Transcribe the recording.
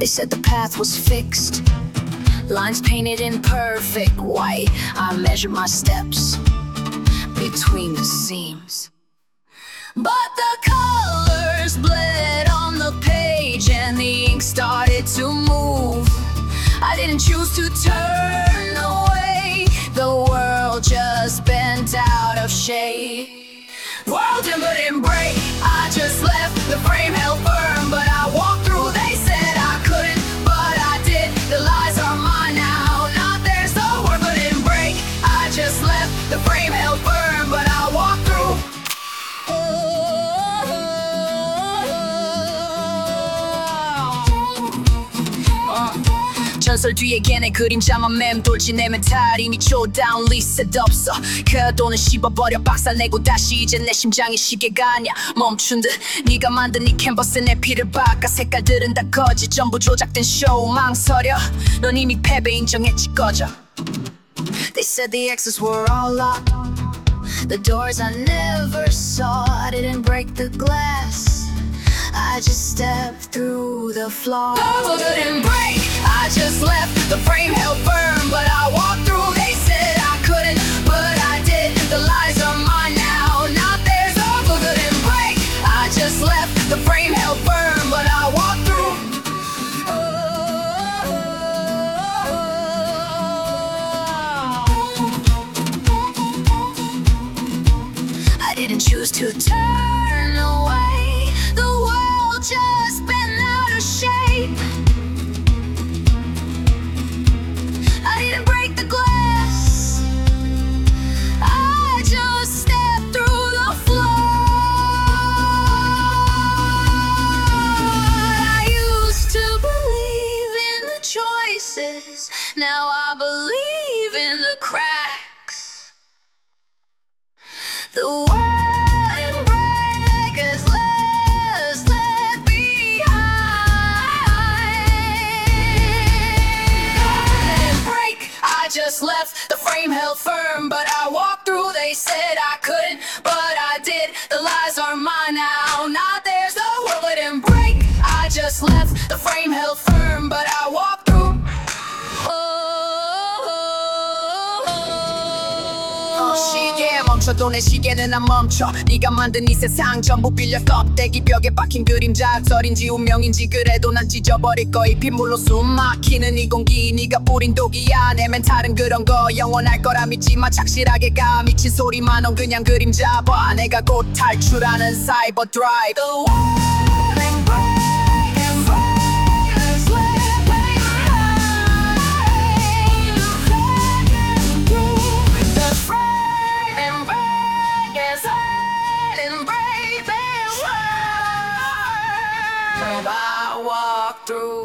They said the path was fixed, lines painted in perfect white. I measured my steps between the seams, but the colors bled on the page and the ink started to move. I didn't choose to turn away, the world just bent out of shape. World didn't break, I just left. The frame held firm, but I walked through. They said I couldn't, but I did. The lies are mine now, not theirs. The world didn't break, I just left. The frame held firm, but I walked through. 전설 뒤에 걔네 그림자만 맴돌지. 내 멘탈 이미 초다운 리셋 없어. 그 돈을 씹어버려 박살내고 다시 이제 내 심장이 시계가 아냐 멈춘 듯. 네가 만든 이 캔버스에 내 피를 박아. 색깔들은 다 거짓, 전부 조작된 쇼. 망설여, 넌 이미 패배 인정했지, 꺼져. They said the exits were all locked, the doors I never saw. I didn't break the glass, I just stepped through the flaw. The world didn't break, I just left. The frame held firm, but I walked through. They said I couldn't, but I did. The lies are mine now, not theirs. The world didn't break, I just left. The frame held firm, but I walked through. I didn't choose to turn away, the world just bent out of shape. I didn't break the glass, I just stepped through the floor. I used to believe in the choices, now I believe in the cracks. The world didn't break as last left behind. Didn't break, I just left. The frame held firm, but I walked through. They said I couldn't, but I did. The lies are mine now, not theirs. The world didn't break, I just left. The frame held firm, but I walked through. 시계 멈춰도 내 시계는 안 멈춰. 네가 만든 이 세상 전부 빌려 껍데기 벽에 박힌 그림자. 악설인지 운명인지 그래도 난 찢어버릴 거야. 이 빗물로 숨 막히는 이 공기, 네가 뿌린 독이야. 내 멘탈은 그런 거 영원할 거라 믿지마. 착실하게 가, 미친 소리만 넌 그냥 그림자 봐. 내가 곧 탈출하는 사이버 드라이브. I walk through.